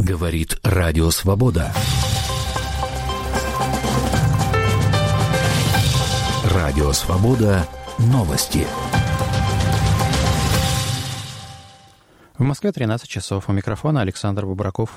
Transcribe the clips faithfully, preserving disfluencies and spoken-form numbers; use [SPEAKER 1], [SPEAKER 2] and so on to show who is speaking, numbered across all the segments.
[SPEAKER 1] Говорит Радио Свобода. Радио Свобода. Новости.
[SPEAKER 2] В Москве тринадцать часов. У микрофона Александр Бубраков.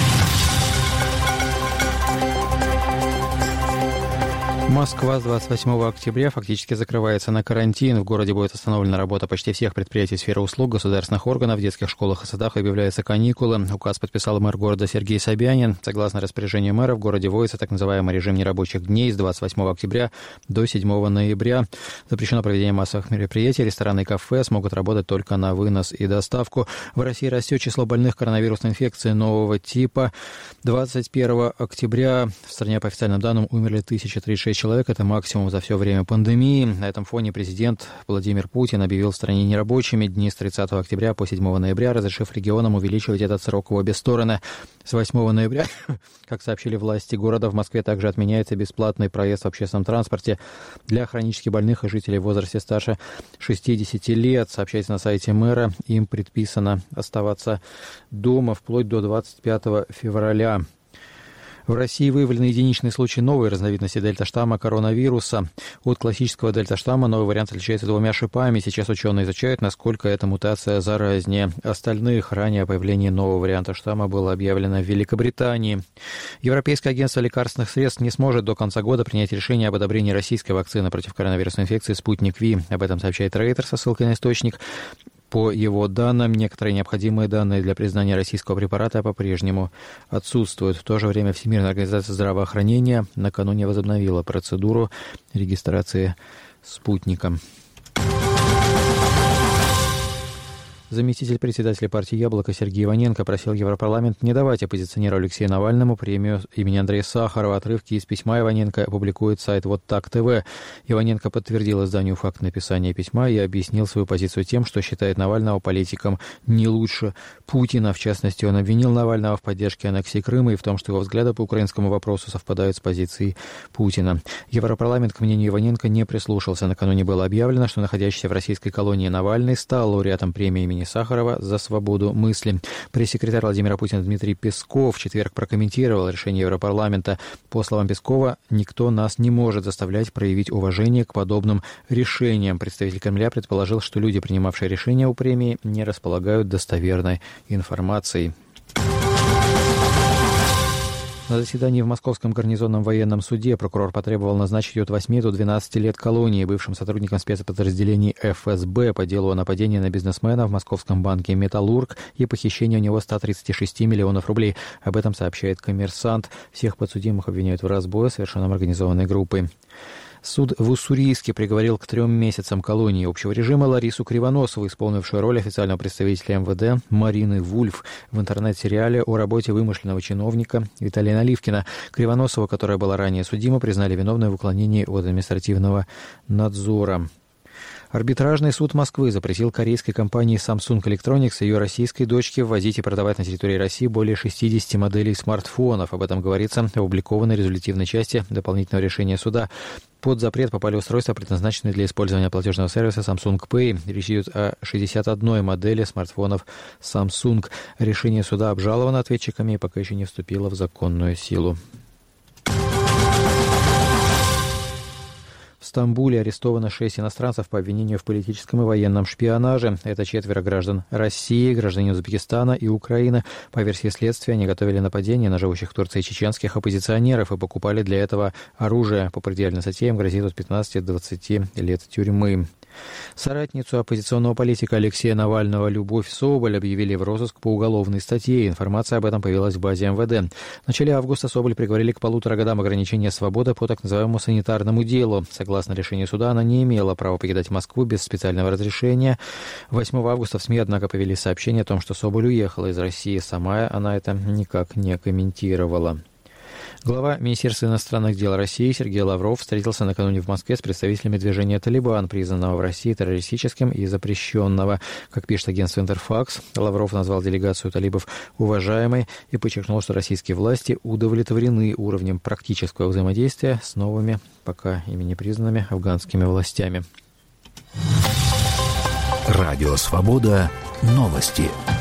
[SPEAKER 2] Москва с двадцать восьмого октября фактически закрывается на карантин. В городе будет остановлена работа почти всех предприятий сферы услуг, государственных органов, в детских школах и садах объявляются каникулы. Указ подписал мэр города Сергей Собянин. Согласно распоряжению мэра, в городе вводится так называемый режим нерабочих дней с двадцать восьмого октября до седьмого ноября. Запрещено проведение массовых мероприятий. Рестораны и кафе смогут работать только на вынос и доставку. В России растет число больных коронавирусной инфекцией нового типа. двадцать первого октября в стране по официальным данным умерли тысяча тридцать шесть человек. Это максимум за все время пандемии. На этом фоне президент Владимир Путин объявил в стране нерабочими дни с тридцатого октября по седьмого ноября, разрешив регионам увеличивать этот срок в обе стороны. С восьмого ноября, как сообщили власти города, в Москве также отменяется бесплатный проезд в общественном транспорте для хронически больных и жителей в возрасте старше шестидесяти лет. Сообщается на сайте мэра, им предписано оставаться дома вплоть до двадцать пятого февраля. В России выявлены единичные случаи новой разновидности дельта-штамма коронавируса. От классического дельта-штамма новый вариант отличается двумя шипами. Сейчас ученые изучают, насколько эта мутация заразнее остальных. Ранее о появлении нового варианта штамма было объявлено в Великобритании. Европейское агентство лекарственных средств не сможет до конца года принять решение об одобрении российской вакцины против коронавирусной инфекции «Спутник Ви». Об этом сообщает Рейтер со ссылкой на источник. По его данным, некоторые необходимые данные для признания российского препарата по-прежнему отсутствуют. В то же время Всемирная организация здравоохранения накануне возобновила процедуру регистрации спутника. Заместитель председателя партии «Яблоко» Сергей Иваненко просил Европарламент не давать оппозиционеру Алексею Навальному премию имени Андрея Сахарова. Отрывки из письма Иваненко опубликует сайт «Вот так ТВ». Иваненко подтвердил изданию факт написания письма и объяснил свою позицию тем, что считает Навального политиком не лучше Путина. В частности, он обвинил Навального в поддержке аннексии Крыма и в том, что его взгляды по украинскому вопросу совпадают с позицией Путина. Европарламент, к мнению Иваненко, не прислушался. Накануне было объявлено, что находящийся в российской колонии Навальный стал лауреатом премии имени Сахарова за свободу мысли. Пресс-секретарь Владимира Путина Дмитрий Песков в четверг прокомментировал решение Европарламента. По словам Пескова, никто нас не может заставлять проявить уважение к подобным решениям. Представитель Кремля предположил, что люди, принимавшие решения о премии, не располагают достоверной информацией. На заседании в Московском гарнизонном военном суде прокурор потребовал назначить от восьми до двенадцати лет колонии бывшим сотрудникам спецподразделений эф эс бэ по делу о нападении на бизнесмена в московском банке «Металлург» и похищении у него ста тридцати шести миллионов рублей. Об этом сообщает «Коммерсант». Всех подсудимых обвиняют в разбое, совершенном организованной группой. Суд в Уссурийске приговорил к трем месяцам колонии общего режима Ларису Кривоносову, исполнившую роль официального представителя эм вэ дэ Марины Вульф в интернет-сериале о работе вымышленного чиновника Виталия Наливкина. Кривоносову, которая была ранее судима, признали виновной в уклонении от административного надзора. Арбитражный суд Москвы запретил корейской компании Samsung Electronics и ее российской дочке ввозить и продавать на территории России более шестидесяти моделей смартфонов. Об этом говорится в опубликованной резолютивной части дополнительного решения суда. Под запрет попали устройства, предназначенные для использования платежного сервиса Samsung Pay. Речь идет о шестидесяти одной модели смартфонов Samsung. Решение суда обжаловано ответчиками и пока еще не вступило в законную силу. В Стамбуле арестовано шесть иностранцев по обвинению в политическом и военном шпионаже. Это четверо граждан России, граждане Узбекистана и Украины. По версии следствия, они готовили нападение на живущих в Турции чеченских оппозиционеров и покупали для этого оружие. По предельной статье им грозит от пятнадцати до двадцати лет тюрьмы. Соратницу оппозиционного политика Алексея Навального Любовь Соболь объявили в розыск по уголовной статье. Информация об этом появилась в базе эм вэ дэ. В начале августа Соболь приговорили к полутора годам ограничения свободы по так называемому санитарному делу. Согласно решению суда, она не имела права покидать Москву без специального разрешения. восьмого августа в СМИ, однако, появились сообщения о том, что Соболь уехала из России. Сама она это никак не комментировала. Глава Министерства иностранных дел России Сергей Лавров встретился накануне в Москве с представителями движения «Талибан», признанного в России террористическим и запрещенного. Как пишет агентство «Интерфакс», Лавров назвал делегацию талибов уважаемой и подчеркнул, что российские власти удовлетворены уровнем практического взаимодействия с новыми, пока ими не признанными, афганскими властями.
[SPEAKER 1] Радио «Свобода». Новости.